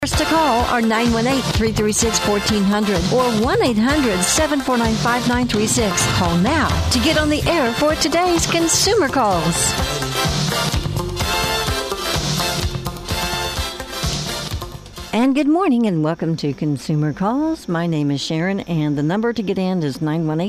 First to call are 918-336-1400 or 1-800-749-5936. Call now to get on the air for today's Consumer Calls. And good morning and welcome to Consumer Calls. My name is Sharon and the number to get in is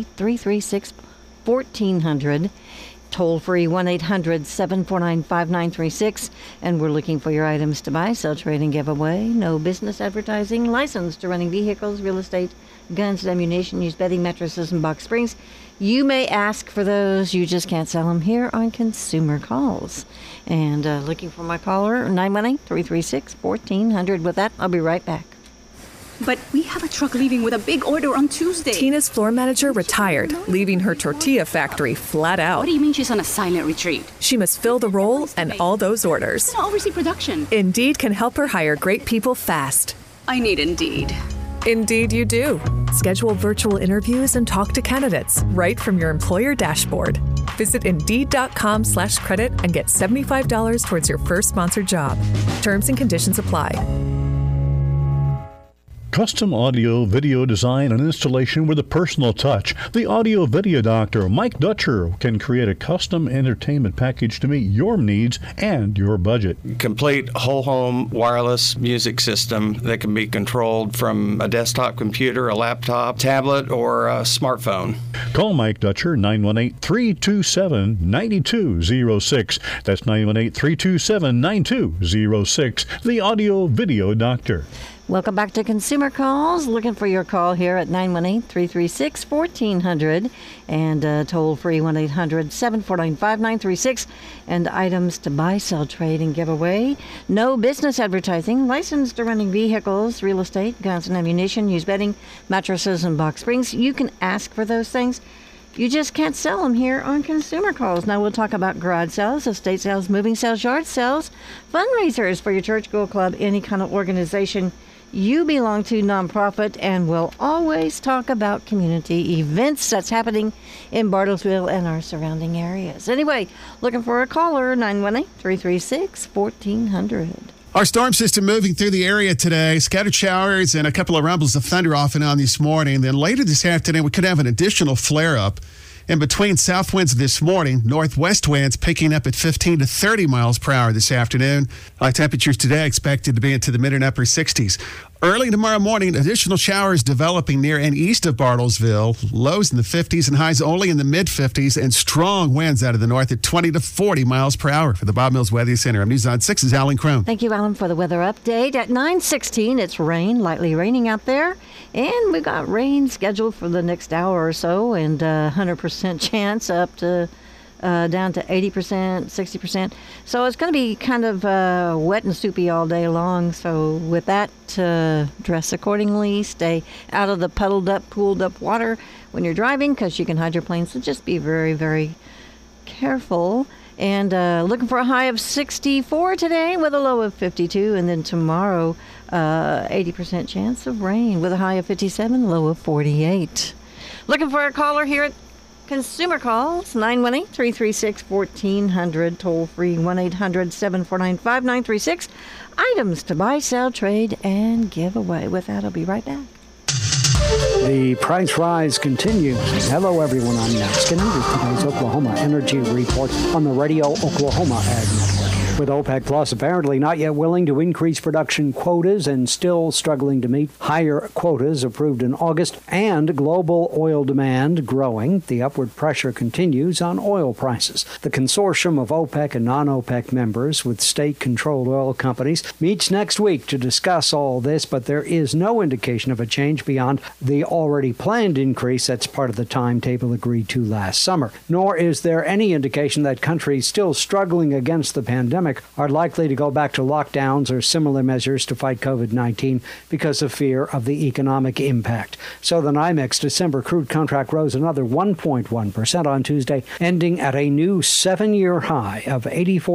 918-336-1400. Toll free 1-800-749-5936. And we're looking for your items to buy, sell, trade, and give away. No business advertising. Licensed to running vehicles, real estate, guns, ammunition, used bedding, mattresses, and box springs. You may ask for those. You just can't sell them here on Consumer Calls. And looking for my caller, 918-336-1400. With that, I'll be right back. But we have a truck leaving with a big order on Tuesday. Tina's floor manager retired, leaving her tortilla factory flat out. What do you mean she's on a silent retreat? She must fill the role and all those orders. I'll oversee production. Indeed can help her hire great people fast. I need Indeed. Indeed you do. Schedule virtual interviews and talk to candidates right from your employer dashboard. Visit Indeed.com/credit and get $75 towards your first sponsored job. Terms and conditions apply. Custom audio, video design, and installation with a personal touch. The Audio Video Doctor, Mike Dutcher, can create a custom entertainment package to meet your needs and your budget. Complete whole home wireless music system that can be controlled from a desktop computer, a laptop, tablet, or a smartphone. Call Mike Dutcher, 918-327-9206. That's 918-327-9206. The Audio Video Doctor. Welcome back to Consumer Calls. Looking for your call here at 918-336-1400 and toll free 1-800-749-5936 and items to buy, sell, trade, and give away. No business advertising. Licensed to running vehicles, real estate, guns and ammunition, used bedding, mattresses, and box springs. You can ask for those things. You just can't sell them here on Consumer Calls. Now we'll talk about garage sales, estate sales, moving sales, yard sales, fundraisers for your church, school, club, any kind of organization you belong to, nonprofit, and we'll always talk about community events that's happening in Bartlesville and our surrounding areas. Anyway, looking for a caller, 918-336-1400. Our storm system moving through the area today. Scattered showers and a couple of rumbles of thunder off and on this morning. Then later this afternoon, we could have an additional flare-up. In between, south winds this morning, northwest winds picking up at 15 to 30 miles per hour this afternoon. High temperatures today expected to be into the mid and upper 60s. Early tomorrow morning, additional showers developing near and east of Bartlesville. Lows in the 50s and highs only in the mid-50s, and strong winds out of the north at 20 to 40 miles per hour. For the Bob Mills Weather Center, I'm News on 6's Alan Crone. Thank you, Alan, for the weather update. At 9:16, it's lightly raining out there. And we've got rain scheduled for the next hour or so, and 100% chance up to down to 80%, 60%. So it's going to be kind of wet and soupy all day long. So with that, dress accordingly. Stay out of the puddled up, pooled up water when you're driving, because you can hydroplane. So just be very, very careful. And looking for a high of 64 today with a low of 52. And then tomorrow, 80% chance of rain with a high of 57, low of 48. Looking for a caller here at Consumer Calls, 918-336-1400, toll free 1-800-749-5936. Items to buy, sell, trade, and give away. With that, I'll be right back. The price rise continues. Hello, everyone. I'm Nat Skinner with today's Oklahoma Energy Report on the Radio Oklahoma Ag Network. With OPEC Plus apparently not yet willing to increase production quotas and still struggling to meet higher quotas approved in August, and global oil demand growing, the upward pressure continues on oil prices. The consortium of OPEC and non-OPEC members with state-controlled oil companies meets next week to discuss all this, but there is no indication of a change beyond the already planned increase that's part of the timetable agreed to last summer. Nor is there any indication that countries still struggling against the pandemic are likely to go back to lockdowns or similar measures to fight COVID-19 because of fear of the economic impact. So the NYMEX December crude contract rose another 1.1% on Tuesday, ending at a new 7-year high of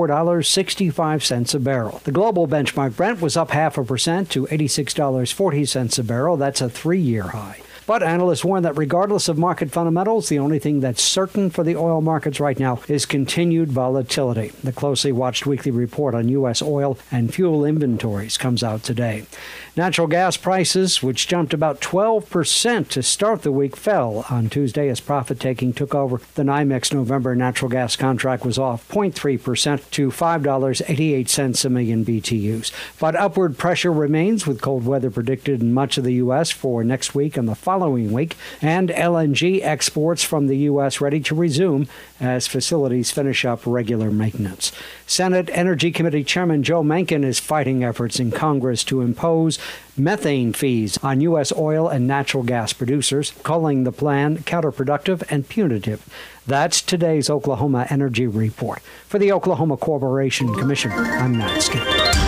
$84.65 a barrel. The global benchmark Brent was up 0.5% to $86.40 a barrel. That's a 3-year high. But analysts warn that regardless of market fundamentals, the only thing that's certain for the oil markets right now is continued volatility. The closely watched weekly report on U.S. oil and fuel inventories comes out today. Natural gas prices, which jumped about 12% to start the week, fell on Tuesday as profit-taking took over. The NYMEX November natural gas contract was off 0.3% to $5.88 a million BTUs. But upward pressure remains with cold weather predicted in much of the U.S. for next week and the following week, and LNG exports from the U.S. ready to resume as facilities finish up regular maintenance. Senate Energy Committee Chairman Joe Manchin is fighting efforts in Congress to impose methane fees on U.S. oil and natural gas producers, calling the plan counterproductive and punitive. That's today's Oklahoma Energy Report. For the Oklahoma Corporation Commission, I'm Matt Skinner.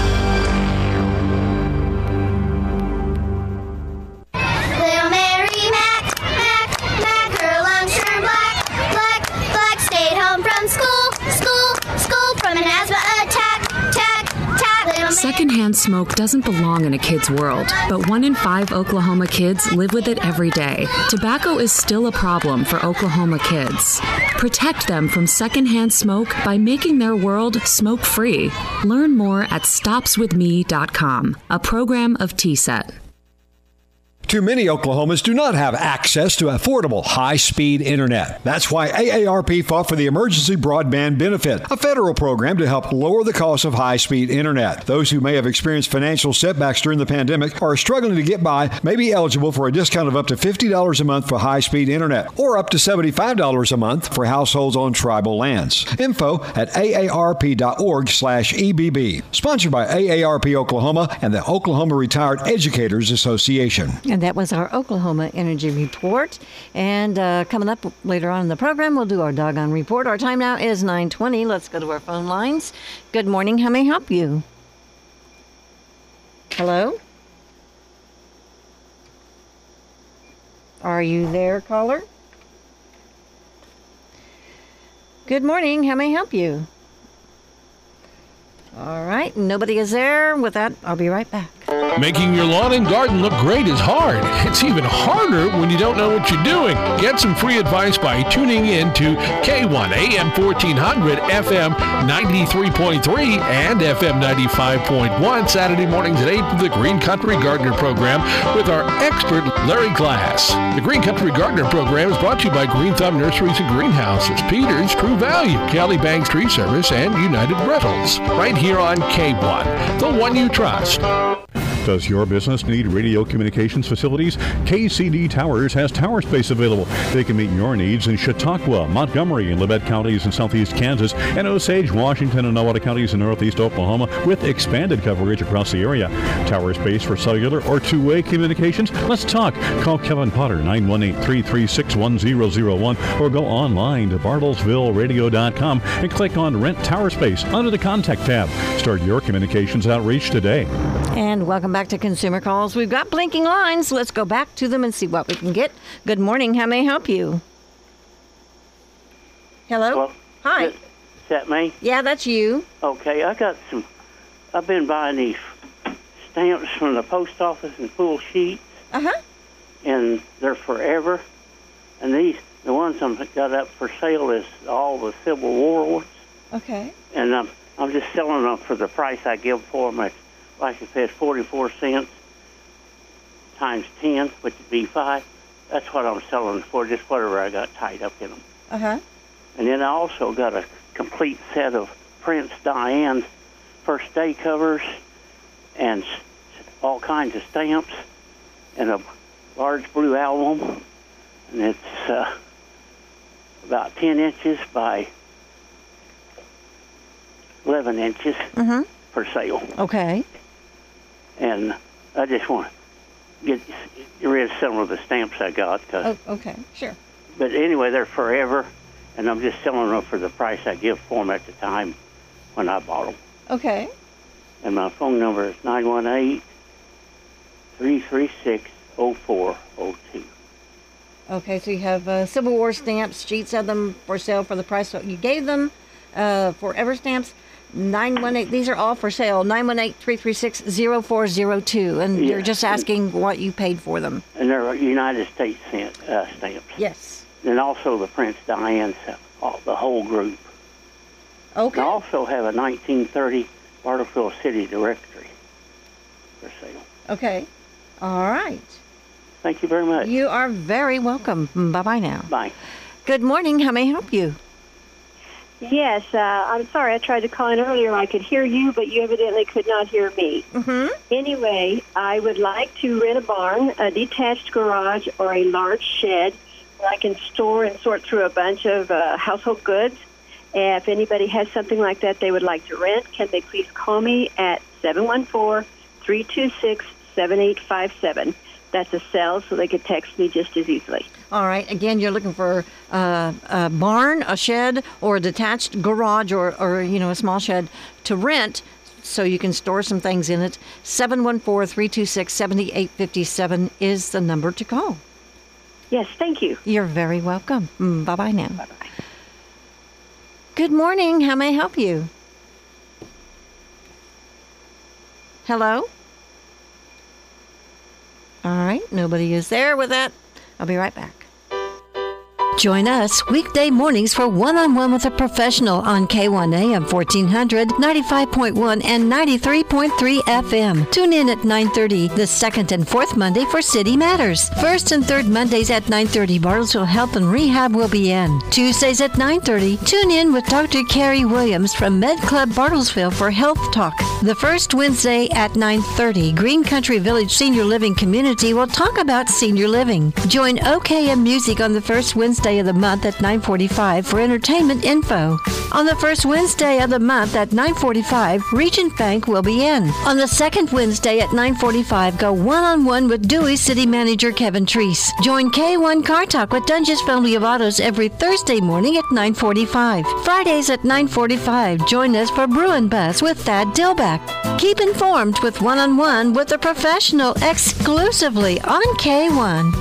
Little Mary Mac, her lungs turn black, stayed home from school from an asthma attack. Secondhand smoke doesn't belong in a kid's world, but 1 in 5 Oklahoma kids live with it every day. Tobacco is still a problem for Oklahoma kids. Protect them from secondhand smoke by making their world smoke-free. Learn more at stopswithme.com, a program of TSET. Too many Oklahomans do not have access to affordable, high-speed internet. That's why AARP fought for the Emergency Broadband Benefit, a federal program to help lower the cost of high-speed internet. Those who may have experienced financial setbacks during the pandemic or are struggling to get by may be eligible for a discount of up to $50 a month for high-speed internet or up to $75 a month for households on tribal lands. Info at aarp.org/EBB. Sponsored by AARP Oklahoma and the Oklahoma Retired Educators Association. And that was our Oklahoma Energy Report. And coming up later on in the program, we'll do our Doggone Report. Our time now is 9:20. Let's go to our phone lines. Good morning. How may I help you? Hello? Are you there, caller? Good morning. How may I help you? All right. Nobody is there. With that, I'll be right back. Making your lawn and garden look great is hard. It's even harder when you don't know what you're doing. Get some free advice by tuning in to K1 AM 1400, FM 93.3, and FM 95.1 Saturday mornings at 8 for the Green Country Gardener Program with our expert Larry Glass. The Green Country Gardener Program is brought to you by Green Thumb Nurseries and Greenhouses, Peters, True Value, Cali Banks Tree Service, and United Rentals. Right here on K1, the one you trust. Does your business need radio communications facilities? KCD Towers has tower space available. They can meet your needs in Chautauqua, Montgomery, and Labette counties in southeast Kansas, and Osage, Washington, and Nowata counties in northeast Oklahoma with expanded coverage across the area. Tower space for cellular or two-way communications? Let's talk. Call Kevin Potter, 918-336-1001, or go online to bartlesvilleradio.com and click on Rent Tower Space under the Contact tab. Start your communications outreach today. And welcome back to Consumer Calls. We've got blinking lines. Let's go back to them and see what we can get. Good morning. How may I help you? Hello? Well, hi. Is that me? Yeah, that's you. Okay, I've been buying these stamps from the post office in full sheets. Uh-huh. And they're forever. And the ones I've got up for sale is all the Civil War ones. Okay. And I'm just selling them for the price I give for them. Like I said, 44 cents times 10, which would be 5. That's what I'm selling for, just whatever I got tied up in them. Uh-huh. And then I also got a complete set of Prince Diane first day covers and all kinds of stamps and a large blue album. And it's about 10 inches by 11 inches for sale. Okay. And I just want to get rid of some of the stamps I got. Okay, sure. But anyway, they're forever, and I'm just selling them for the price I give for them at the time when I bought them. Okay. And my phone number is 918-336-0402. Okay, so you have Civil War stamps, sheets of them for sale for the price that you gave them, forever stamps. 918. These are all for sale. 918-336-0402. And you're just asking what you paid for them. And they're United States stamps. Yes. And also the Prince Diane, the whole group. Okay. And I also have a 1930 Bartlesville City Directory for sale. Okay. All right. Thank you very much. You are very welcome. Bye-bye now. Bye. Good morning. How may I help you? Yes, I'm sorry. I tried to call in earlier. I could hear you, but you evidently could not hear me. Mm-hmm. Anyway, I would like to rent a barn, a detached garage, or a large shed where I can store and sort through a bunch of household goods. If anybody has something like that they would like to rent, can they please call me at 714-326-7857. That's a cell, so they could text me just as easily. All right. Again, you're looking for a barn, a shed, or a detached garage, or a small shed to rent, so you can store some things in it. 714-326-7857 is the number to call. Yes, thank you. You're very welcome. Bye-bye now. Bye-bye. Good morning. How may I help you? Hello? All right. Nobody is there with that. I'll be right back. Join us weekday mornings for One-on-One with a Professional on K1 AM 1400, 95.1 and 93.3 FM. Tune in at 9:30 the second and fourth Monday for City Matters. First and third Mondays at 9:30, Bartlesville Health and Rehab will be in. Tuesdays at 9:30, tune in with Dr. Carrie Williams from Med Club Bartlesville for Health Talk. The first Wednesday at 9:30, Green Country Village Senior Living Community will talk about senior living. Join OKM Music on the first Wednesday of the month at 9:45 for entertainment info. On the first Wednesday of the month at 9:45, Regent Bank will be in. On the second Wednesday at 9:45, go one-on-one with Dewey City Manager Kevin Treese. Join K1 Car Talk with Dungeons Family of Autos every Thursday morning at 9:45. Fridays at 9:45, join us for Brew and Buzz with Thad Dillback. Keep informed with One-on-One with a Professional exclusively on K1.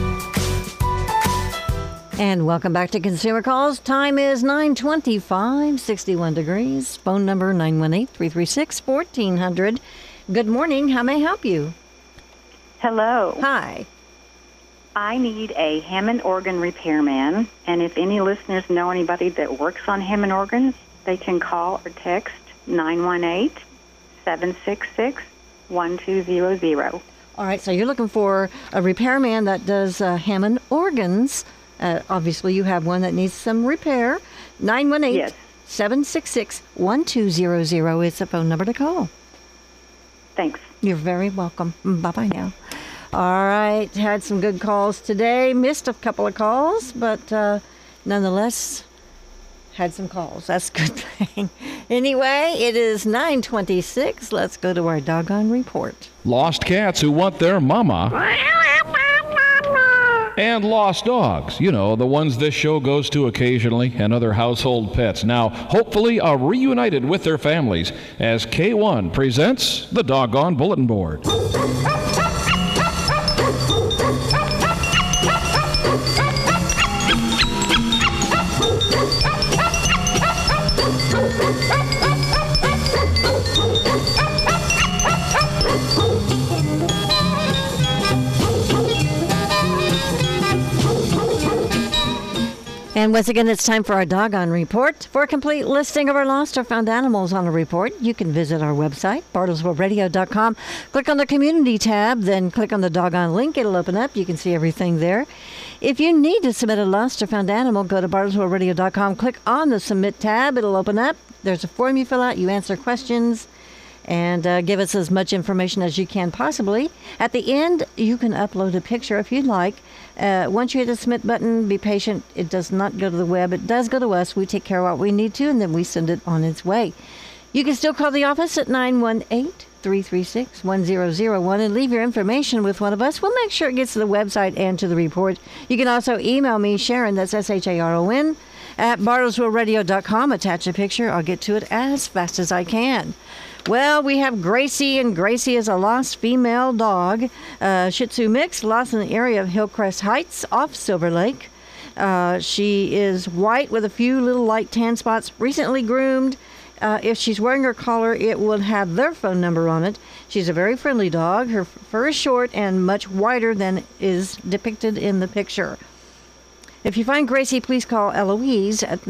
And welcome back to Consumer Calls. Time is 9:25, 61 degrees. Phone number 918-336-1400. Good morning. How may I help you? Hello. Hi. I need a Hammond organ repairman, and if any listeners know anybody that works on Hammond organs, they can call or text 918-766-1200. All right, so you're looking for a repairman that does Hammond organs. Obviously, you have one that needs some repair. 918-766-1200 is the phone number to call. Thanks. You're very welcome. Bye-bye now. All right, had some good calls today. Missed a couple of calls, but nonetheless, had some calls. That's a good thing. Anyway, it is 9:26. Let's go to our doggone report. Lost cats who want their mama. And lost dogs, you know, the ones this show goes to occasionally, and other household pets now hopefully are reunited with their families as K1 presents the Doggone Bulletin Board. And once again, it's time for our Doggone Report. For a complete listing of our lost or found animals on a report, you can visit our website, bartlesvilleradio.com. Click on the Community tab, then click on the Doggone link. It'll open up. You can see everything there. If you need to submit a lost or found animal, go to bartlesvilleradio.com. Click on the Submit tab. It'll open up. There's a form you fill out. You answer questions and give us as much information as you can possibly. At the end, you can upload a picture if you'd like. Once you hit the submit button, be patient. It does not go to the web. It does go to us. We take care of what we need to, and then we send it on its way. You can still call the office at 918-336-1001 and leave your information with one of us. We'll make sure it gets to the website and to the report. You can also email me, Sharon, that's SHARON, at bartlesvilleradio.com. Attach a picture. I'll get to it as fast as I can. Well, we have Gracie, and Gracie is a lost female dog, Shih Tzu mix, lost in the area of Hillcrest Heights off Silver Lake. She is white with a few little light tan spots, recently groomed, if she's wearing her collar, it will have their phone number on it. She's a very friendly dog. Her fur is short and much wider than is depicted in the picture. If you find Gracie, please call Eloise at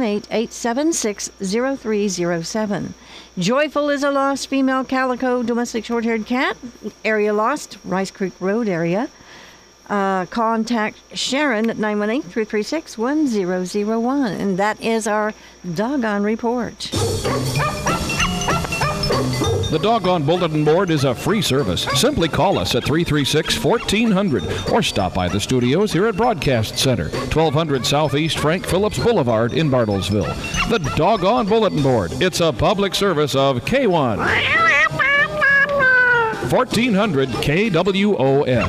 918-876-0307. Joyful is a lost female calico domestic short-haired cat. Area lost, Rice Creek Road area. Contact Sharon at 918-336-1001. And that is our Doggone Report. The Doggone Bulletin Board is a free service. Simply call us at 336-1400 or stop by the studios here at Broadcast Center, 1200 Southeast Frank Phillips Boulevard in Bartlesville. The Doggone Bulletin Board. It's a public service of K1. 1400 KWON.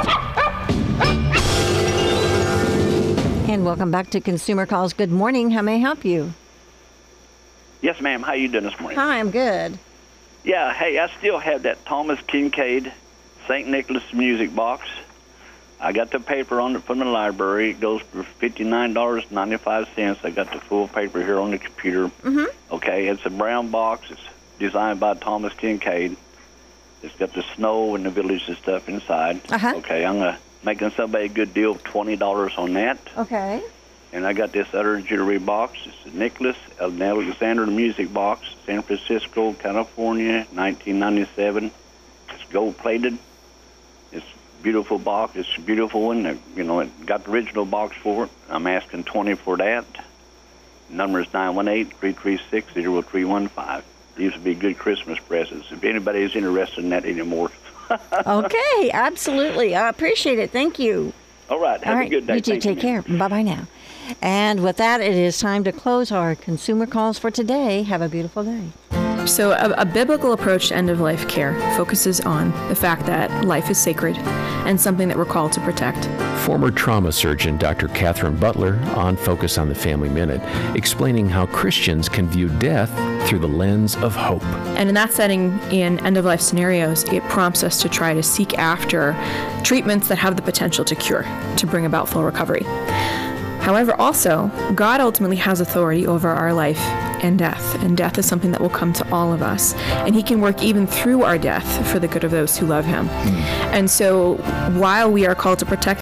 And welcome back to Consumer Calls. Good morning. How may I help you? Yes, ma'am. How you doing this morning? Hi, I'm good. Yeah, hey, I still have that Thomas Kincaid St. Nicholas music box. I got the paper on it from the library. It goes for $59.95. I got the full paper here on the computer. Mm-hmm. Okay, it's a brown box. It's designed by Thomas Kincaid. It's got the snow and the village and stuff inside. Uh-huh. Okay, I'm making somebody a good deal of $20 on that. Okay. And I got this other jewelry box. It's a Nicholas Alexander music box, San Francisco, California, 1997. It's gold-plated. It's a beautiful box. It's a beautiful one. It got the original box for it. I'm asking $20 for that. Number is 918-336-0315. These would be good Christmas presents if anybody is interested in that anymore. Okay, absolutely. I appreciate it. Thank you. All right. Have a good day. You too. Take care. Bye-bye now. And with that, it is time to close our consumer calls for today. Have a beautiful day. So a biblical approach to end-of-life care focuses on the fact that life is sacred and something that we're called to protect. Former trauma surgeon Dr. Catherine Butler on Focus on the Family Minute, explaining how Christians can view death through the lens of hope. And in that setting, in end-of-life scenarios, it prompts us to try to seek after treatments that have the potential to cure, to bring about full recovery. However, also, God ultimately has authority over our life and death is something that will come to all of us, and He can work even through our death for the good of those who love Him. And so, while we are called to protect